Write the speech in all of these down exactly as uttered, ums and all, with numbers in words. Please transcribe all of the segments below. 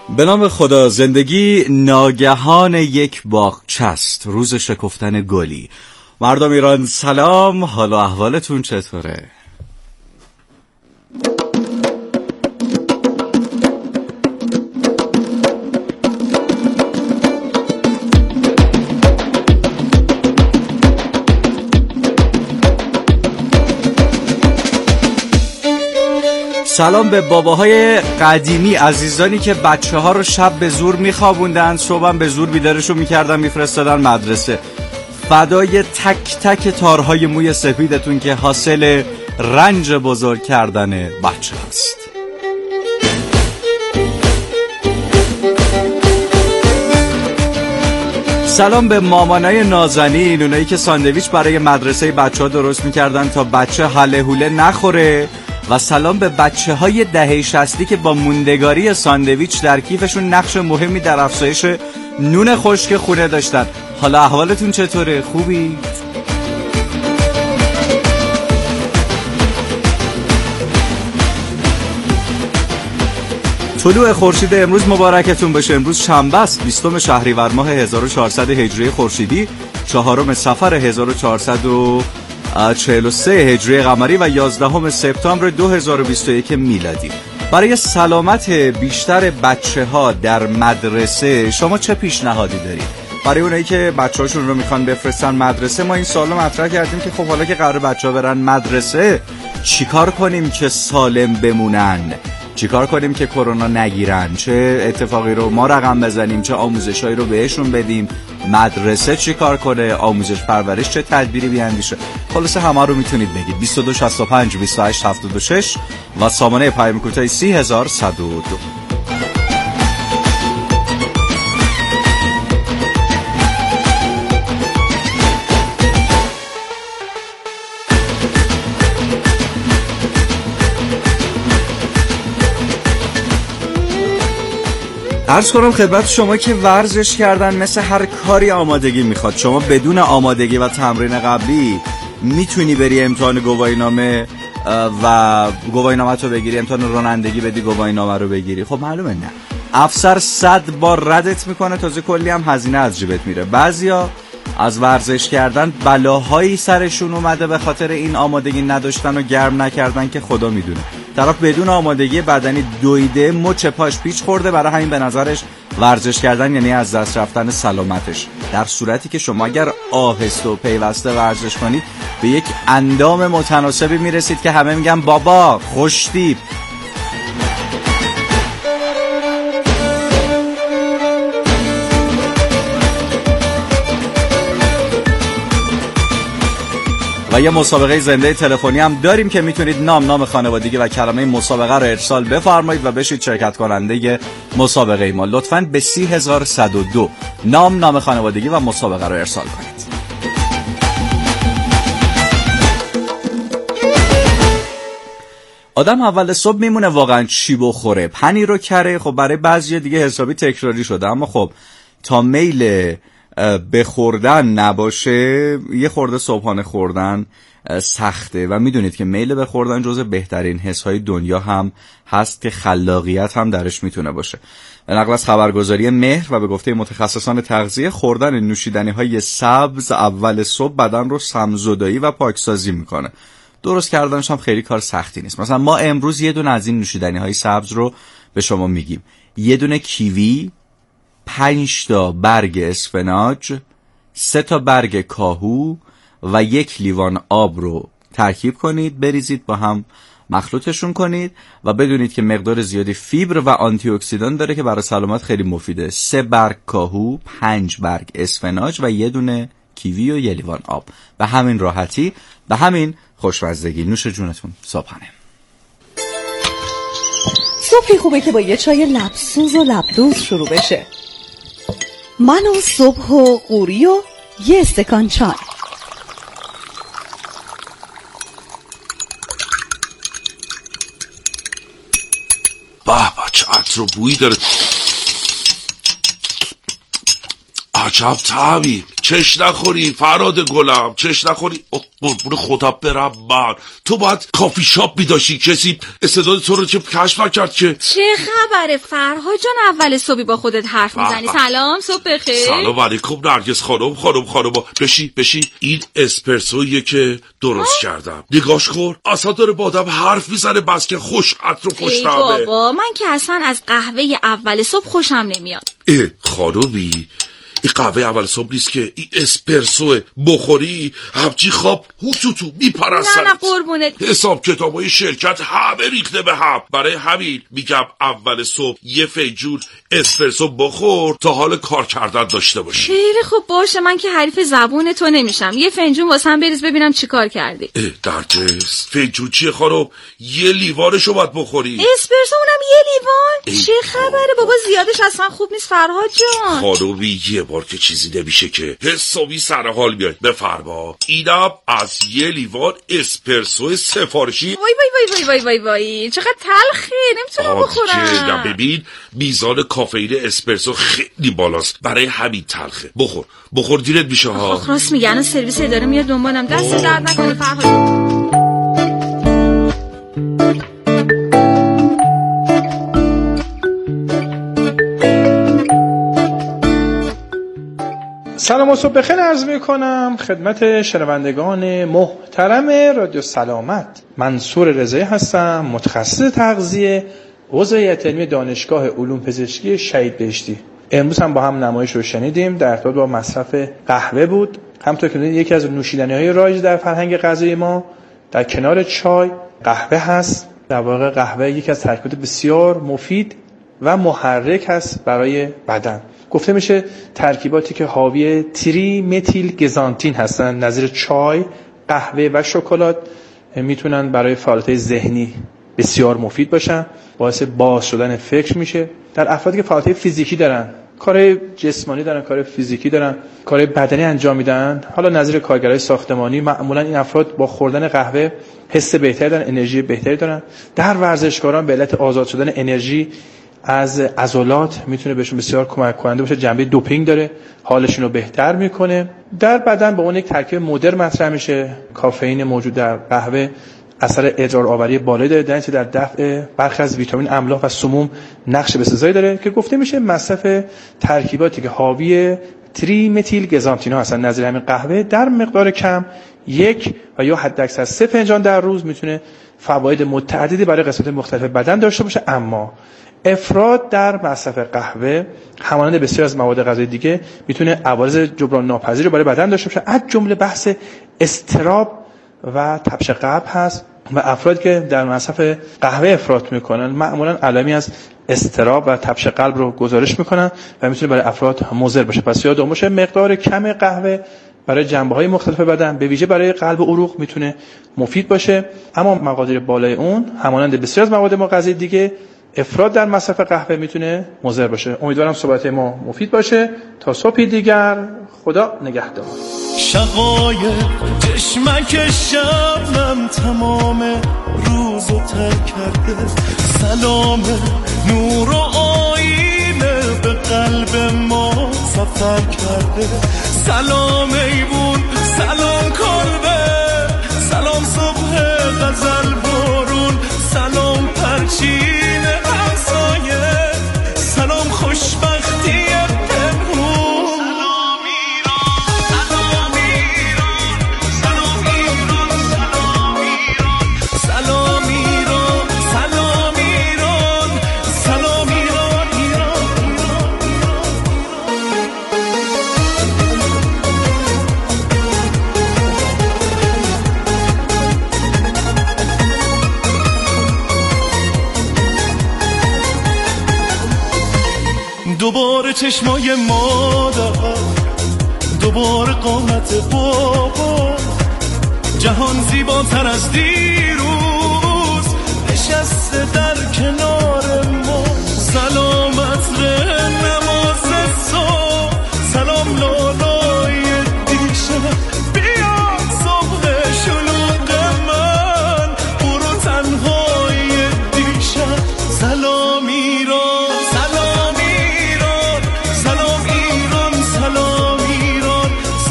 به نام خدا. زندگی ناگهان یک باغچه است، روز شکفتن گلی. مردم ایران سلام، حال و احوالتون چطوره؟ سلام به باباهای قدیمی، عزیزانی که بچه ها رو شب به زور میخوابوندن، صبحم به زور بیدارشون میکردن میفرستادن مدرسه. فدای تک تک تارهای موی سفیدتون که حاصل رنج بزرگ کردن بچه هست. سلام به مامانای نازنین، اونایی که ساندویچ برای مدرسه بچه ها درست میکردن تا بچه هله هوله نخوره. و سلام به بچه های دهه شصتی که با موندگاری ساندویچ در کیفشون نقش مهمی در افزایش نون خشک خونه داشتن. حالا احوالتون چطوره؟ خوبی؟ طلوع خورشید امروز مبارکتون باشه. امروز شنبه است، بیستم شهریور ماه هزار و چهارصد هجری خورشیدی، چهارم صفر هزار و چهارصد و چهل و سه هجری قمری و یازدهم سپتامبر دو هزار و بیست و یک میلادی. برای سلامت بیشتر بچه ها در مدرسه شما چه پیشنهادی دارید؟ برای اونایی که بچه هاشون رو میخوان بفرستن مدرسه، ما این سوالو مطرح کردیم که خب حالا که قرار بچه ها برن مدرسه، چیکار کنیم که سالم بمونن؟ چیکار کنیم که کرونا نگیرن؟ چه اتفاقی رو ما رقم بزنیم؟ چه آموزشایی رو بهشون بدیم؟ مدرسه چیکار کنه؟ آموزش پرورش چه تدبیری بیاندیشه؟ خلاصه همه رو میتونید بگید. بیست و دو شصت و پنج بیست و هشت هفتاد و شش و سامانه پیام کوتاه سی هزار و صد و دو. عرض کنم خدمت شما که ورزش کردن مثل هر کاری آمادگی میخواد. شما بدون آمادگی و تمرین قبلی میتونی بری امتحان گواهینامه و گواهینامه رو بگیری، امتحان رانندگی بدی، گواهینامه رو بگیری. خب معلومه نه، افسر صد بار ردت میکنه، تازه کلی هم هزینه از جیبت میره. بعضیا از ورزش کردن بلاهایی سرشون اومده به خاطر این آمادگی نداشتن و گرم نکردن که خدا میدونه. طرف بدون آمادگی بدنی دویده، مچ پاش پیچ خورده، برای همین به نظرش ورزش کردن یعنی از دست رفتن سلامتش. در صورتی که شما اگر آهسته و پیوسته ورزش کنید به یک اندام متناسبی میرسید که همه میگن بابا خوشتیپ. و یه مسابقه زنده تلفنی هم داریم که میتونید نام نام خانوادگی و کلمه مسابقه رو ارسال بفرمایید و بشید شرکت کننده مسابقه ما. لطفاً به سی هزار و صد و دو نام نام خانوادگی و مسابقه رو ارسال کنید. آدم اول صبح میمونه واقعا چی بخوره، پنیر رو کره. خب برای بعضی دیگه حسابی تکراری شده، اما خب تا میل بخوردن نباشه یه خورده صبحانه خوردن سخته. و میدونید که میل بخوردن جزو بهترین حسهای دنیا هم هست که خلاقیت هم درش میتونه باشه. به نقل از خبرگزاری مهر و به گفته متخصصان تغذیه، خوردن نوشیدنی های سبز اول صبح بدن رو سمزدایی و پاکسازی میکنه. درست کردنش هم خیلی کار سختی نیست. مثلا ما امروز یه دونه از این نوشیدنی های سبز رو به شما میگیم. یه دونه کیوی، پنج تا برگ اسفناج، سه تا برگ کاهو و یک لیوان آب رو ترکیب کنید، بریزید با هم مخلوطشون کنید و بدونید که مقدار زیادی فیبر و آنتی اکسیدان داره که برای سلامت خیلی مفیده. سه برگ کاهو، پنج برگ اسفناج و یه دونه کیوی و یه لیوان آب. به همین راحتی، به همین خوشمزدگی. نوش جونتون صبحانه. صبحی خوبه که با یه چای لبسوز و لبدوز شروع بشه. من و صبح و قوری و یه استکان چای. بابا چه عطر و بویی داره، عجب طعمی، چش نخوری فراد گلم، چش نخوری. قربون خدا برم من، تو باید کافی شاپ میداشی، کسی استعداد تو رو که کشف نکرد که. چه خبره فرهاد جان؟ اول صبحی با خودت حرف میزنی. سلام، صبح بخیر. سلام علیکم نرگس خانم. خانم خانم بشی بشی. این اسپرسویه که درست آه؟ کردم. نگاش کن، اصلا داره با آدم حرف میزنه، بس که خوش عطر و خوش طعمه. بابا من که اصلا از قهوه اول صبح خوشم نمیاد. اه خانومی، این قهوه اول صبح نیست که، این اسپرسو بخوری همچی خواب هوتوتو میپرستن. نه نه قربونت. حساب کتابای شرکت همه ریخته به هم. برای همین میگم اول صبح یه فنجون اسپرسو بخور تا حال کار کردن داشته باشی. خیلی خوب باشه، من که حریف زبون تو نمیشم. یه فنجون واسم بریز ببینم چی کار کردی. درجس فنجون چیه خانم؟ یه لیوانشو باید بخوری. اسپرسو اونم یه لیوان؟ چه خبره بابا؟ زیادش اصلا خوب نیست فرهاد جان. خانومی یه بار که چیزی نمیشه که حسابی سر حال میاد. بفرما، اینم از یه لیوان اسپرسو سفارشی. وای وای وای وای وای وای چقدر تلخه، نمیتونم بخورم. ببین میزان کافئین اسپرسو خیلی بالاست، برای همین تلخه. بخور بخور دیرت میشه ها. آخ راست میگن، سرویس اداره میاد دنبالم. دست درد نکنه فرهاد. سلام و صبح بخیر عرض میکنم خدمت شنوندگان محترم رادیو سلامت. منصور رضایی هستم، متخصص تغذیه، عضو هیئت علمی دانشگاه علوم پزشکی شهید بهشتی. امروز هم با هم نمایش رو شنیدیم در ارتباط با مصرف قهوه بود. همونطور که می‌دونید یکی از نوشیدنی‌های رایج در فرهنگ غذایی ما در کنار چای قهوه هست. در واقع قهوه یکی از ترکیبات بسیار مفید و محرک هست برای بدن. گفته میشه ترکیباتی که حاوی تری متیل گزانتین هستن نظیر چای، قهوه و شکلات میتونن برای فعالیت ذهنی بسیار مفید باشن، باعث باز شدن فکر میشه. در افرادی که فعالیت فیزیکی دارن، کار جسمانی دارن، کار فیزیکی دارن، کار بدنی انجام میدن، حالا نظیر کارگرای ساختمانی، معمولا این افراد با خوردن قهوه حس بهتری دارن، انرژی بهتری دارن. در ورزشکاران به علت آزاد شدن انرژی از عضلات میتونه بهشون بسیار کمک کننده باشه، جنبه دوپینگ داره، حالشون رو بهتر میکنه. در بدن به اون یک ترکیب مدر مطرح میشه. کافئین موجود در قهوه اثر ادرار آوری بالایی داره، در نتیجه در دفع برخی از ویتامین، املاح و سموم نقش بسزایی داره که گفته میشه مصرف ترکیباتی که حاوی تری متیل گزانتینا هستن نظیر همین قهوه در مقدار کم یک و یا حداکثر سه فنجان در روز میتونه فواید متعددی برای قسمت مختلف بدن داشته باشه. اما افراط در مصرف قهوه همانند بسیار از مواد غذایی دیگه میتونه عوارض جبران ناپذیر رو برای بدن داشته باشه، از جمله بحث اضطراب و تپش قلب هست. و افرادی که در مصرف قهوه افراط میکنن معمولا علائمی از اضطراب و تپش قلب رو گزارش میکنن و میتونه برای افراد مضر باشه. پس یادتون باشه مقدار کم قهوه برای جنبه‌های مختلف بدن به ویژه برای قلب و عروق میتونه مفید باشه، اما مقادیر بالای اون همانند بسیار از مواد غذایی دیگه افراط در مصرف قهوه میتونه مضر باشه. امیدوارم صحبت ما مفید باشه. تا صبحی دیگر، خدا نگهدار. شقایق چشمک شبنم تمام روزو ترک کرده، سلام نور و آینه به قلب ما سفر کرده. سلام ایوون، سلام کلبه، سلام صبح غزل بارون، سلام پرچین همسایه، سلام خوشبختی پنهون. سلام ایران، سلام ایران، سلام ایران، سلام ایران، سلام ایران، سلام ایران، سلام ایران، ایران، دوباره چشمای مادر، دوباره قامت بابا، جهان زیباتر از دیروز نشسته در کنار ما. سلامت ره نماز صبح، سلام لالای دیشب، بیا صبح شلوغ من، برو تنهای دیشب. سلام ایران، سلام ایران، سلام ایران، سلام ایران،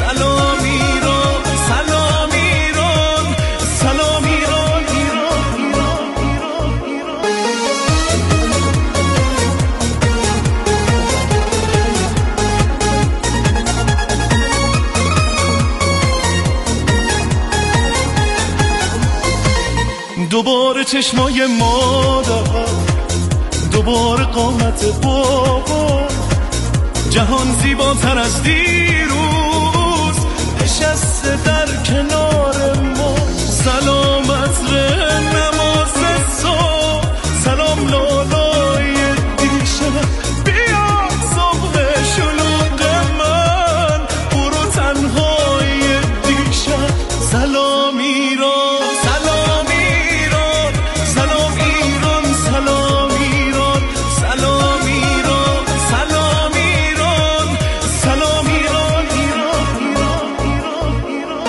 چشمای مادر، دوباره قامت بابا، جهان زیباتر از دیروز نشسته در کنار ما. سلامت ره نماز صبح، سلام لالای دیشب، بیا صبح شلوغ من، برو تنهای دیشب. سلام ایران، سلام ایران، سلام ایران، سلام ایران، سلام ایران، سلام ایران، سلام ایران، ایران، ایران، ایران،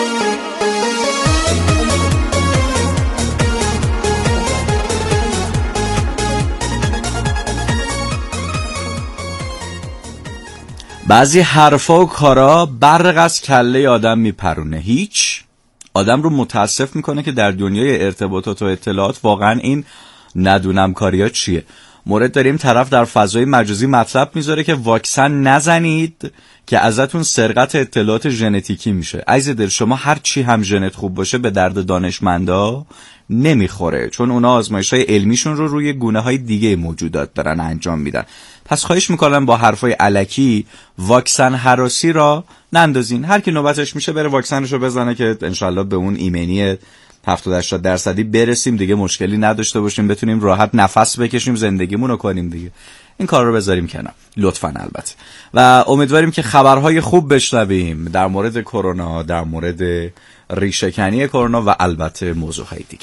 بعضی حرفا و کارا برق از کله آدم میپرونه. هیچ آدم رو متاسف میکنه که در دنیای ارتباطات و اطلاعات واقعا این ندونم کاریا چیه. مورد داریم طرف در فضای مجازی مطلب میذاره که واکسن نزنید که ازتون سرقت اطلاعات ژنتیکی میشه. عزیز دل، شما هر چی هم ژنت خوب باشه به درد دانشمندا نمیخوره، چون اونا آزمایش‌های علمیشون رو روی گونه‌های دیگه موجودات دارن انجام میدن. پس خواهش میکنم با حرفای الکی واکسن هراسی را نندازین. هر کی نوبتش میشه بره واکسنشو بزنه که انشالله به اون ایمنی هفتاد هشتاد درصدی برسیم دیگه، مشکلی نداشته باشیم، بتونیم راحت نفس بکشیم، زندگیمون رو کنیم دیگه. این کار رو بذاریم کنار لطفاً البته. و امیدواریم که خبرهای خوب بشنویم در مورد کرونا، در مورد ریشه‌کنی کرونا و البته موضوعهای دیگه.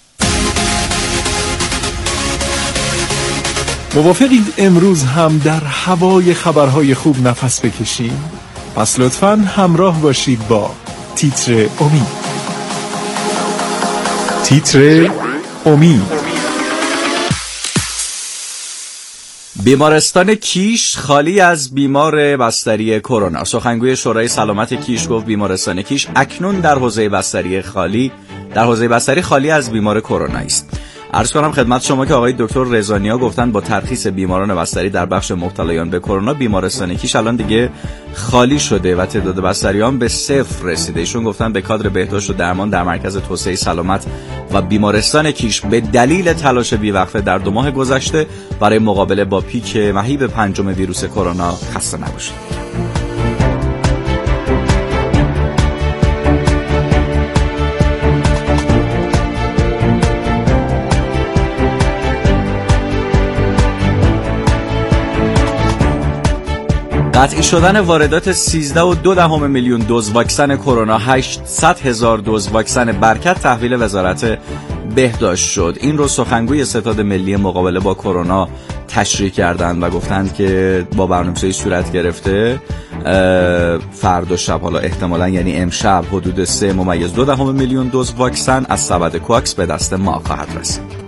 موافقید امروز هم در هوای خبرهای خوب نفس بکشیم؟ پس لطفاً همراه باشید با تیتر امید. تیتر امید. بیمارستان کیش خالی از بیمار بستری کرونا. سخنگوی شورای سلامت کیش گفت بیمارستان کیش اکنون در حوزه بستری خالی در حوزه بستری خالی از بیمار کرونا است. عرض کنم خدمت شما که آقای دکتر رضانیا گفتن با ترخیص بیماران بستری در بخش مبتلایان به کرونا بیمارستان کیش الان دیگه خالی شده و تعداد بستریان به صفر رسیده. ایشون گفتن به کادر بهداشت و درمان در مرکز توسعه سلامت و بیمارستان کیش به دلیل تلاش بیوقفه در دو ماه گذشته برای مقابله با پیک مهیب پنجم ویروس کرونا خسته نباشید. قطعی شدن واردات سیزده و دو دهم میلیون دوز واکسن کرونا، هشتصد هزار دوز واکسن برکت تحویل وزارت بهداشت شد. این رو سخنگوی ستاد ملی مقابله با کرونا تشریح کردند و گفتند که با برنامه‌ریزی صورت گرفته فردا شب، حالا احتمالاً یعنی امشب، حدود سه ممیز دو دهم میلیون دوز واکسن از سبد کوکس به دست ما خواهد رسید.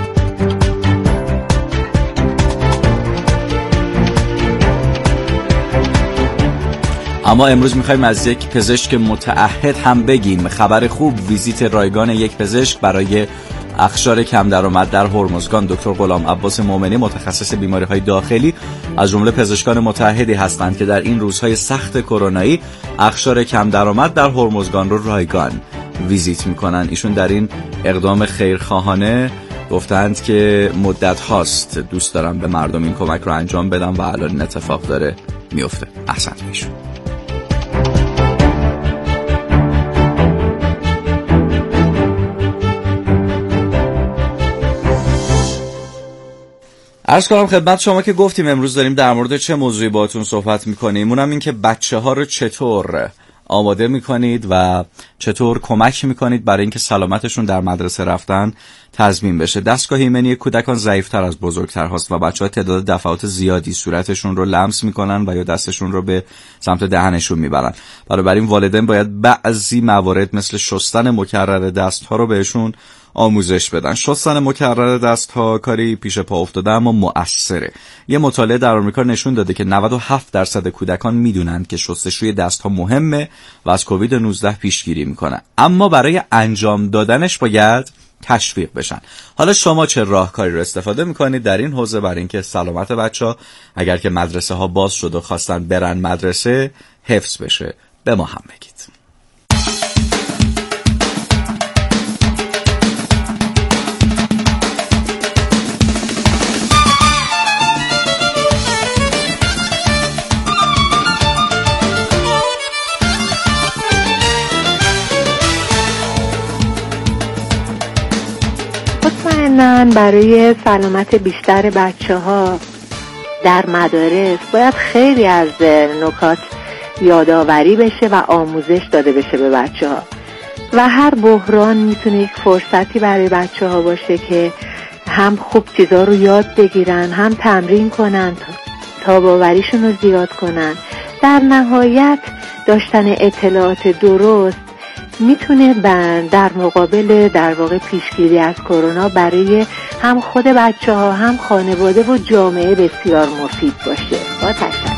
اما امروز میخوایم از یک پزشک متعهد هم بگیم. خبر خوب، ویزیت رایگان یک پزشک برای اخشار کم درآمد در هرمزگان. دکتر غلام عباس مومنی متخصص بیماری‌های داخلی از جمله پزشکان متعهدی هستند که در این روزهای سخت کرونایی اخشار کم درآمد در هرمزگان رو رایگان ویزیت میکنن. ایشون در این اقدام خیرخواهانه گفتند که مدت هاست دوست دارم به مردم این کمک رو انجام بدم و الان این اتفاق داره میفته. احسنت میشون. عرض کنم خدمت شما که گفتیم امروز داریم در مورد چه موضوعی باهاتون صحبت میکنیم. اونم این که بچه ها رو چطور آماده میکنید و چطور کمک میکنید برای اینکه سلامتشون در مدرسه رفتن تضمین بشه. دستگاه ایمنی کودکان ضعیفتر از بزرگتر هاست و بچه‌ها تعداد دفعات زیادی صورتشون رو لمس میکنن و یا دستشون رو به سمت دهنشون میبرن. برای این والدین باید بعضی موارد مثل شستن مکرر دستها رو بهشون آموزش بدن. شستن مکرر دستها کاری پیش پا افتاده اما مؤثره. یه مطالعه در آمریکا نشون داده که نود و هفت درصد کودکان میدونن که شستشوی دستها مهمه و از کووید نوزده پیشگیری میکنه، اما برای انجام دادنش باید تشویق بشن. حالا شما چه راهکاری رو استفاده میکنید در این حوزه برای اینکه سلامت بچه‌ها اگر که مدرسه ها باز شد و خواستن برن مدرسه حفظ بشه؟ به ما هم بگید. برای سلامت بیشتر بچه ها در مدارس باید خیلی از نکات یادآوری بشه و آموزش داده بشه به بچه ها و هر بحران میتونه یک فرصتی برای بچه ها باشه که هم خوب چیزا رو یاد بگیرن، هم تمرین کنن تا باوریشون رو زیاد کنن. در نهایت داشتن اطلاعات درست میتونه در مقابل در واقع پیشگیری از کرونا برای هم خود بچه ها هم خانواده و جامعه بسیار مفید باشه. با تشکر.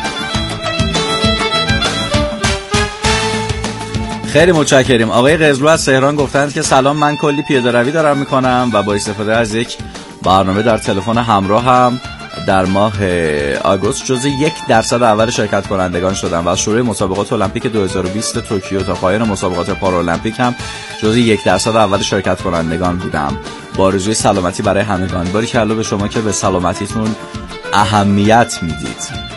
خیلی متشکریم. آقای قزلو از تهران گفتند که سلام، من کلی پیاده روی دارم میکنم و با استفاده از یک برنامه در تلفن همراه هم در ماه آگوست جزو یک درصد اول شرکت کنندگان شدم و از شروع مسابقات المپیک دو هزار و بیست توکیو تا پایان مسابقات پارالمپیک هم جزو یک درصد اول شرکت کنندگان بودم. با آرزوی سلامتی برای همگان. باریکلا به شما که به سلامتیتون اهمیت میدید.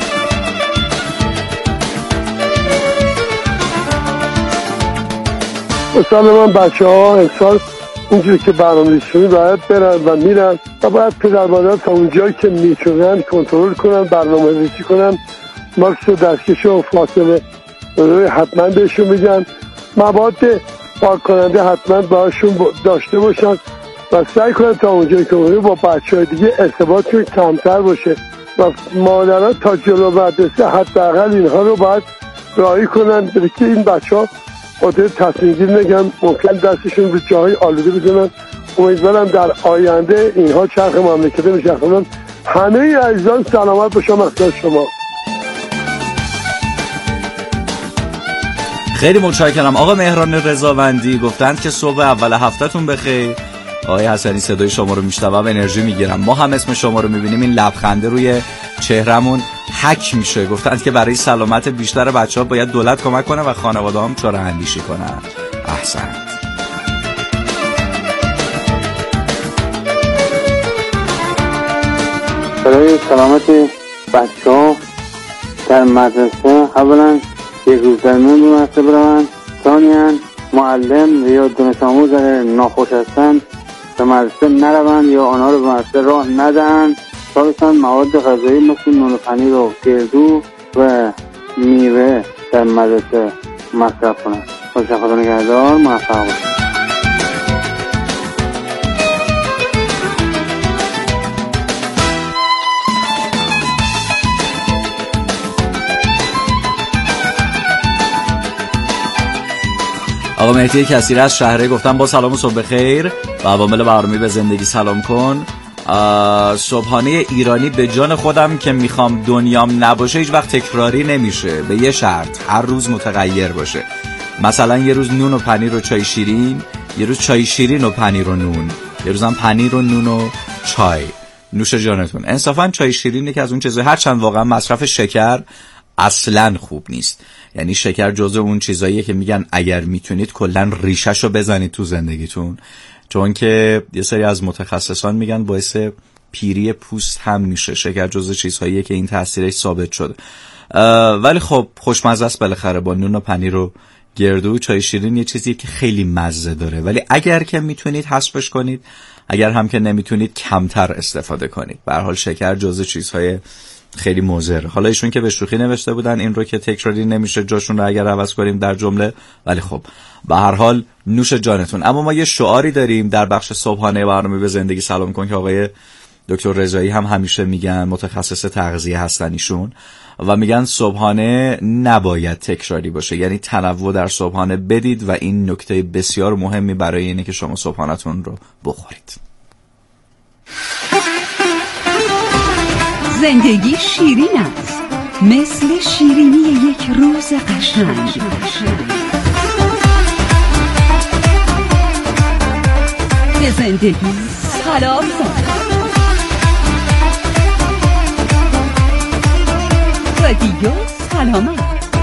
مثلا من بچه ها امسال اونجوری که برنامه‌ریزی باید برن و میرن و باید پدر مادر تا اونجایی که میتونن کنترل کنن، برنامه‌ریزی کنن. ماکس و دستکش و فاصله روی حتما بهشون میگن، مواد پاک کننده حتما باشون داشته باشن و سعی کنن تا اونجایی که اونجا با بچه های دیگه ارتباطشون کمتر باشه و مادرها تا جلو مدرسه حداقل اینها رو باید رعایت کنن که این بچه ها خاطر تصمیم گیری نگم ممکن دستشون به جاهای آلوده بزنن. امیدوارم در آینده اینها چرخ مملکت میچرخونن. همه عزیزان سلامت باشم. مخصوص شما. خیلی متشکرم. آقا مهران رضاوندی گفتند که صبح اول هفتهتون بخیر. آقای حسنی صدای شما رو میشنوم انرژی میگیرم. ما هم اسم شما رو میبینیم این لبخنده روی چهرمون حک میشه. گفتند که برای سلامت بیشتر بچه‌ها باید دولت کمک کنه و خانواده هم چاره اندیشی کنن. احسنت. برای سلامت بچه‌ها در مدرسه اولا یک روز در میان به مدرسه برون، ثانیاً معلم یا دانش آموز ناخوش هستند به مدرسه نروند یا آنها رو به مدرسه راه ندهند. ثالثاً مواد غذایی مثل نون و پنیر و گردو و میوه در مدرسه مصرف کنند. باشه خدا نگهدار. موفق باشید. آقا مهدی کثیر از شهره گفتم با سلام و صبح بخیر و عوامل برنامه به زندگی سلام کن. صبحانه ایرانی به جان خودم که میخوام دنیام نباشه هیچ وقت تکراری نمیشه، به یه شرط هر روز متغیر باشه. مثلا یه روز نون و پنیر و چای شیرین، یه روز چای شیرین و پنیر و نون، یه روز هم پنیر و نون و چای. نوش جانتون. انصافا چای شیرین که از اون چیزا هر چند واقعا مصرف شکر اصلا خوب نیست. یعنی شکر جزو اون چیزاییه که میگن اگر میتونید کلا ریشه‌شو بزنید تو زندگیتون، چون که یه سری از متخصصان میگن باعث پیری پوست هم میشه. شکر جزو چیزهاییه که این تاثیرش ثابت شده. ولی خب خوشمزه است بالاخره با نون و پنیر و گردو. چای شیرین یه چیزیه که خیلی مزه داره، ولی اگر که میتونید حذفش کنید، اگر هم که نمیتونید کمتر استفاده کنید. به هر حال شکر جزو چیزهای خیلی مضر. حالا ایشون که به شوخی نوشته بودن این رو که تکراری نمیشه جاشون رو اگر عوض کنیم در جمله، ولی خب به هر حال نوش جانتون. اما ما یه شعاری داریم در بخش صبحانه برنامه به زندگی سلام کن که آقای دکتر رضایی هم همیشه میگن، متخصص تغذیه هستن ایشون، و میگن صبحانه نباید تکراری باشه، یعنی تنوع در صبحانه بدید و این نکته بسیار مهمی برای اینه که شما صبحانه‌تون رو بخورید. زندگی شیرین است، مثل شیرینی یک روز قشنگ. به زندگی سلام کن. رادیو سلامت.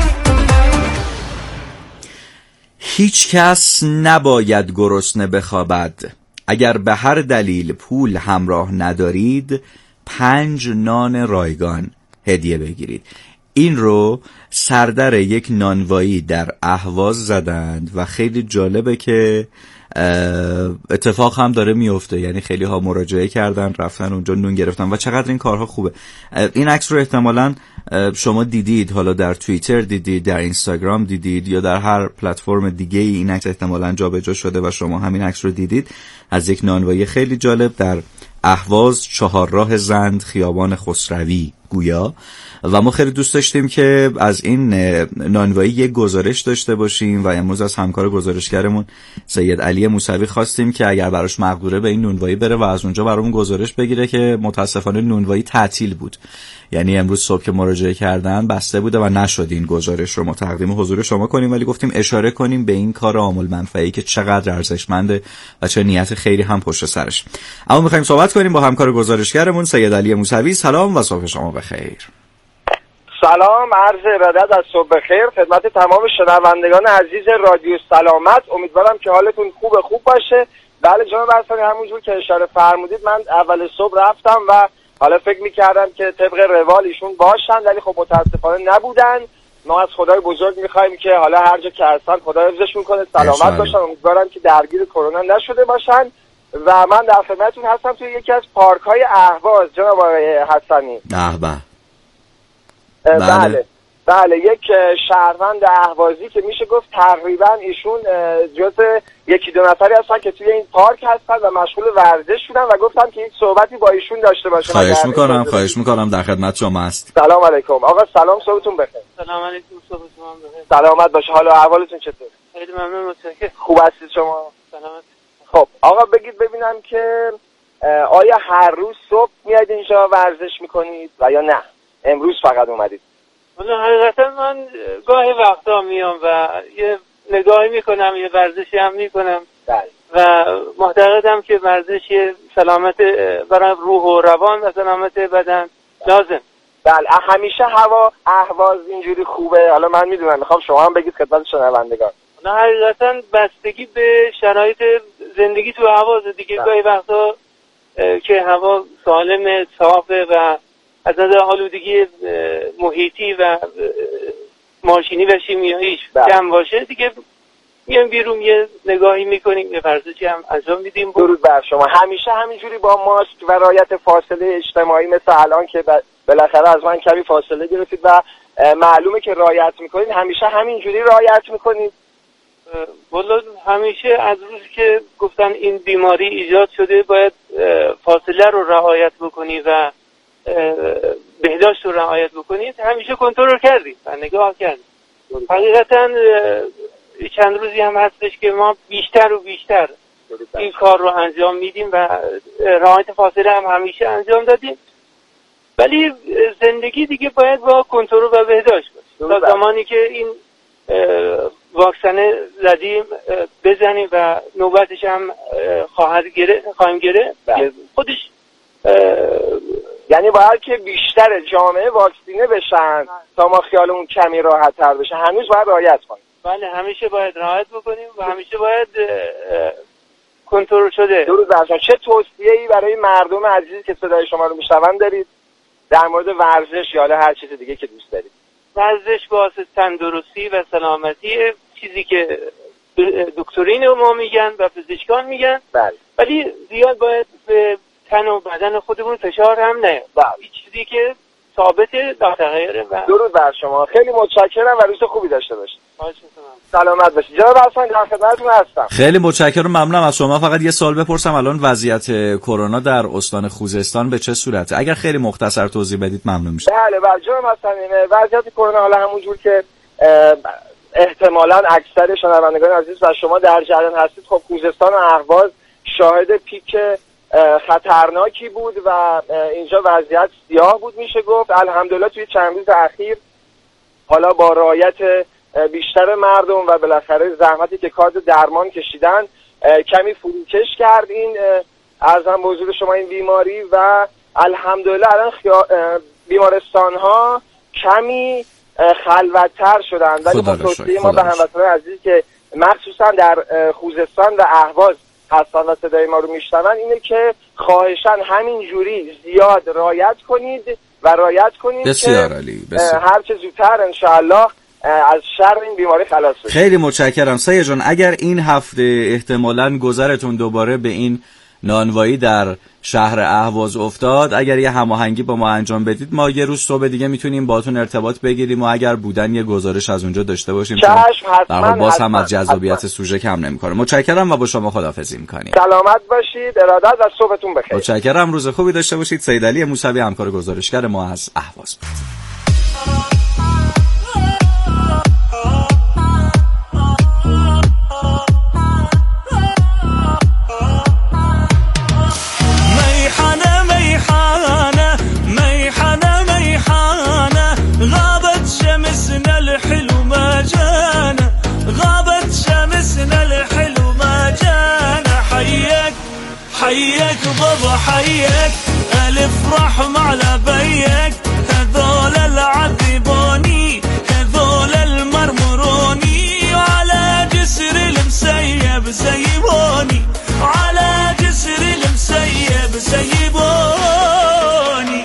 هیچ کس نباید گرسنه بخوابد. اگر به هر دلیل پول همراه ندارید، پنج نان رایگان هدیه بگیرید. این رو سردر یک نانوایی در اهواز زدند و خیلی جالبه که اتفاق هم داره میفته، یعنی خیلی ها مراجعه کردن رفتن اونجا نون گرفتن و چقدر این کارها خوبه. این عکس رو احتمالاً شما دیدید، حالا در توییتر دیدید، در اینستاگرام دیدید یا در هر پلتفرم دیگه ای این عکس احتمالاً جابجا شده و شما همین عکس رو دیدید از یک نانوایی خیلی جالب در اهواز، چهارراه زند، خیابان خسروی گویا. و ما خیلی دوست داشتیم که از این نانوایی یک گزارش داشته باشیم و امروز از همکار گزارشگرمون سید علی موسوی خواستیم که اگر براش مقدوره به این نانوایی بره و از اونجا برامون گزارش بگیره که متاسفانه نانوایی تعطیل بود، یعنی امروز صبح که مراجعه کردن بسته بوده و نشد این گزارش رو ما تقدیم حضور شما کنیم، ولی گفتیم اشاره کنیم به این کار عامل منفعی که چقدر ارزشمنده و چه نیت خیری هم پشت سرش. اما می‌خوایم صحبت کنیم با همکار گزارشگرمون سید علی موسوی. سلام و صبح شما بخیر. سلام، عرض ارادت از صبح بخیر خدمت تمام شنوندگان عزیز رادیو سلامت. امیدوارم که حالتون خوب خوب باشه. بله جناب حسنی، همونجور که اشاره فرمودید من اول صبح رفتم و حالا فکر میکردم که طبق روال ایشون باشن، ولی خب متاسفانه نبودن. ما از خدای بزرگ میخوایم که حالا هر جا که هستن خدا حفظشون کنه، سلامت باشن. امیدوارم که درگیر کرونا نشده باشن. و من در خدمتتون هستم توی یکی از پارک های اهواز جناب آقای حسنی. اهبه. بله. بله بله یک شهروند اهوازی که میشه گفت تقریبا ایشون جزء یکی دو نفری هستن که توی این پارک هستن و مشغول ورزش شدن و گفتم که یک صحبتی با ایشون داشته باشم. خواهش میکنم خواهش میکنم در خدمت شما است. سلام علیکم آقا. سلام، صبحتون بخیر. سلام علیکم، صبح شما بخیر. سلامت باشه. حالا احوالتون چطور؟ خیلی ممنون، متشکرم. خوب هستید شما؟ سلامت. خب آقا بگید ببینم که آیا هر روز صبح میاد اینجا ورزش میکنید و یا نه امروز فقط اومدید؟ والا حقیقتا من گاهی وقتا میام و یه نگاهی میکنم، یه ورزشی هم میکنم و معتقدم که ورزش سلامت برای روح و روان و سلامت بدن لازم. بله. همیشه هوا اهواز اینجوری خوبه؟ حالا من میدونم، میخوام شما هم بگید خدمت شنوندگان. نه حقیقتا بستگی به شرایط زندگی تو اهواز دیگه. گاهی وقتا که هوا سالم صافه و از نظر آلودگی محیطی و ماشینی و شیمیاییش کم باشه دیگه میام بیرون یه نگاهی میکنیم، یه ورزشی هم انجام میدیم. درود بر شما. همیشه همینجوری با ماسک و رعایت فاصله اجتماعی مثل الان که بالاخره از من کمی فاصله گرفتید و معلومه که رعایت میکنید، همیشه همینجوری رعایت میکنید؟ والا همیشه از روزی که گفتن این بیماری ایجاد شده باید فاصله رو رعایت بکنی و بهداشت رو رعایت بکنید، همیشه کنترل کردید و نگاه کردید. حقیقتا چند روزی هم هستش که ما بیشتر و بیشتر این کار رو انجام میدیم و رعایت فاصله هم همیشه انجام دادیم، ولی زندگی دیگه باید با کنترل و بهداشت باشه تا زمانی که این واکسن زدیم بزنیم و نوبتش هم خواهد گره خواهیم گره خودش. یعنی باید که بیشتر جامعه واکسینه بشن تا ما خیالمون کمی راحت تر بشه. هنوز باید رعایت کنیم. بله همیشه باید رعایت بکنیم و همیشه باید کنترل شده. درود بر شما. چه توصیه‌ای برای مردم عزیزی که صدای شما رو میشنون دارید در مورد ورزش یا هر چیز دیگه که دوست دارید؟ ورزش باعث تندرستی و سلامتی، چیزی که دکترین ما میگن و پزشکان میگن. بله. ولی زیاد باید به تن و بدن خودمون فشار هم نیاد. هیچ چیزی که ثابته دغدغه و درود بر شما. خیلی متشکرم و روز خوبی داشته باشید. سلامت باشید. جناب حسن در خدمتتون هستم. خیلی متشکرم، ممنونم از شما. فقط یه سوال بپرسم، الان وضعیت کرونا در استان خوزستان به چه صورته؟ اگر خیلی مختصر توضیح بدید ممنون میشم. بله بله جناب حسن، وضعیت کرونا حالا همونجور که احتمالاً اکثر شنوندگان عزیز و شما در جریان هستید، خب خوزستان و اهواز شاهد پیک خطرناکی بود و اینجا وضعیت سیاه بود میشه گفت. الحمدلله توی چند روز اخیر حالا با رعایت بیشتر مردم و بالاخره زحمتی که کارد درمان کشیدن کمی فروکش کرد این ارزم به حضور شما این بیماری و الحمدلله الان بیمارستان ها کمی خلوت‌تر شدن. ولی خب توصیه ما به هموطنان عزیز که مخصوصا در خوزستان و اهواز هستن و صدای ما رو میشنون اینه که خواهشاً همین جوری زیاد رعایت کنید و رعایت کنید بسیار علی. بسیار. هر چه زودتر انشاءالله از شر این بیماری خلاص بشید. خیلی متشکرم سید جان. اگر این هفته احتمالاً گذرتون دوباره به این نانوایی در شهر اهواز افتاد، اگر یه هماهنگی با ما انجام بدید، ما یه روز صبح دیگه میتونیم باهاتون ارتباط بگیریم و اگر بودن یه گزارش از اونجا داشته باشیم. چشم، حتما. باز هم حتما. از جذابیت سوژه کم نمیکنه. متشکرم و با شما خداحافظی میکنیم. سلامت باشید، ارادت و صبحتون بخیر. متشکرم، روز خوبی داشته باشید. سید علی موسوی همکار گزارشگر ما از اهواز بود. حيك بابا حيك ألف رحم على بيك هذول العذبوني هذول المرمروني وعلى جسر المسيب سيبوني وعلى جسر المسيب سيبوني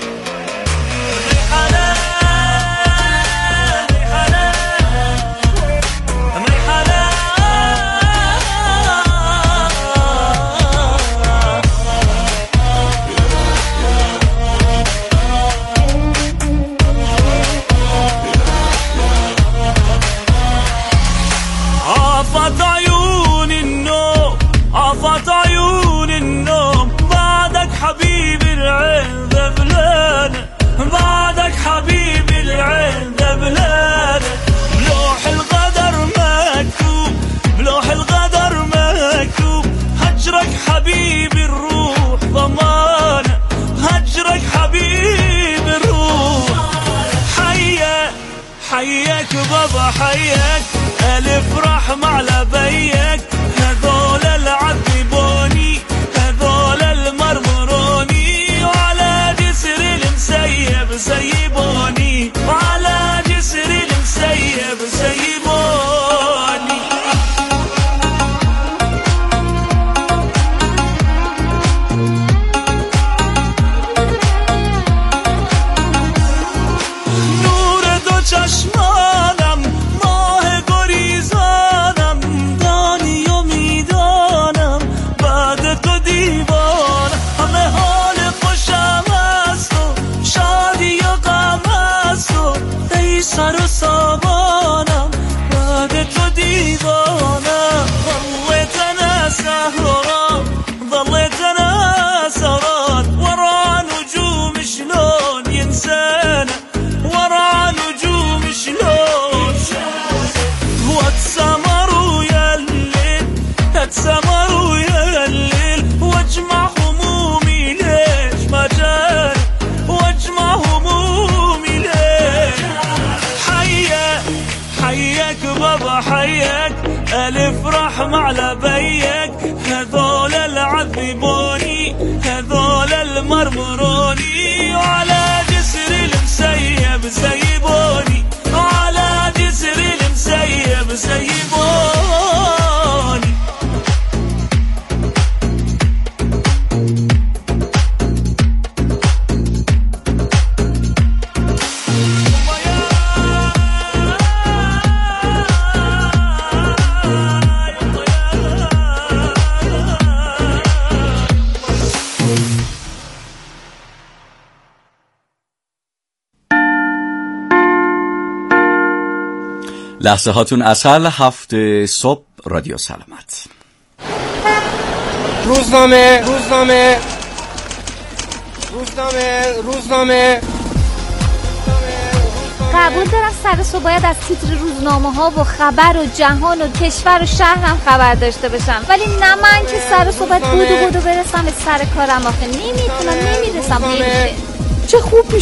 حبيبي العين ذبلان بعدك حبيبي العين ذبلان بلوح القدر مكتوب بلوح القدر مكتوب هجرك حبيبي الروح ضمانه هجرك حبيبي الروح حياك حياك بابا حياك ألف رحم على بيك هذول العذبوني هذول المرمروني وعلى جسر المسيب سيبوني وعلى جسر المسيب سيبوني نور دو چشمانم ماه گریزانم دانی و میدانم بعد تو دیوان همه حال خوشم است و شادی و غم است و ای سر و سامانم بعد تو دیوانم ظلت انا سهران ظلت انا سهران ورا نجوم شلون ينسانا ورا نجوم شلون واتسمر ويا الليل اتسمر ويا الليل واجمع همومي ليش ما جاني واجمع همومي ليش حياك حياك بابا حياك ألف رحم على بيك هذول العذبوني هذول المرمروني وعلى جسر المسيب سيبوني وعلى جسر المسيب سيبوني لحظه هاتون اصل هفته صبح رادیو سلامت. روزنامه روزنامه روزنامه روزنامه قبول دارم سر صبح باید از تیتر روزنامه ها و خبر و جهان و کشور و شهرم خبر داشته باشم، ولی نه من که سر صبح بودو بودو برسم به سر کارم، آخه نمیتونم نمیرسم نمیشه. چه خوب پیش